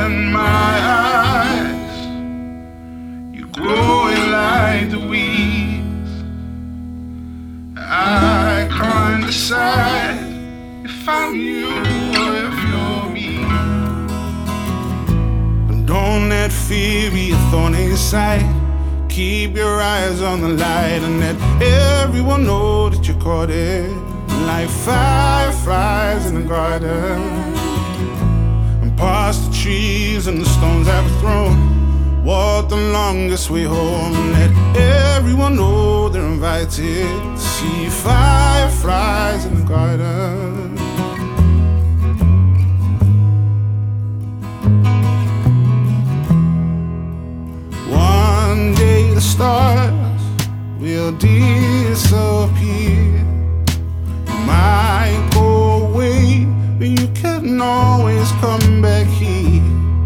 behind my eyes. You're glowing like the weeds. I can't decide if I'm you or if you're me. Don't let fear be a thorn in your side. Keep your eyes on the light and let everyone know that you're caught in like fireflies in the garden. And past the trees and the stones that were thrown, walk the longest way home and let everyone know they're invited to see fireflies in the garden. One day the stars will disappear. You might go away, but you can always come back here.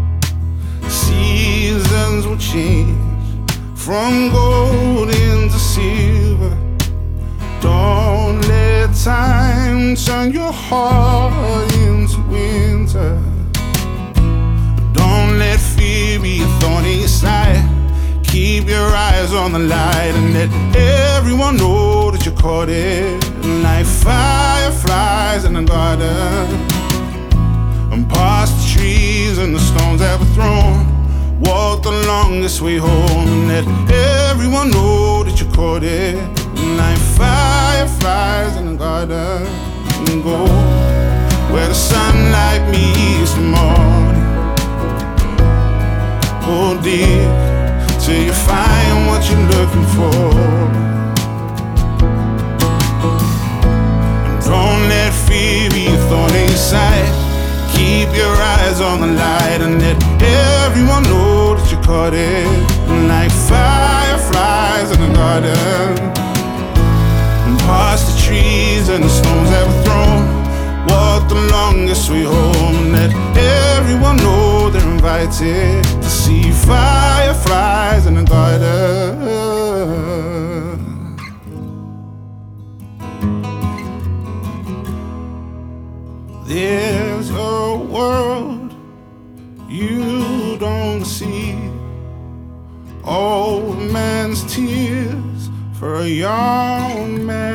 Seasons will change from gold into silver. Don't let time turn your heart into winter. Don't let fear be a thorn in your side. Keep your eyes on the light and let everyone know that you're caught in like fireflies in the garden. And past the trees and the stones that were thrown, walk the longest way home and let everyone know that you're caught in like fireflies in the garden. And go where the sunlight meets the morning. Go deep till you find what you're looking for. And don't let fear be a thorn in your side. Keep your eyes on the light and let everyone know that you're caught in like fireflies in the garden. And past the trees and the stones that were thrown, walk the longest way home and let everyone know they're invited to see fireflies in the garden. There's a world you don't see, old man's tears for a young man.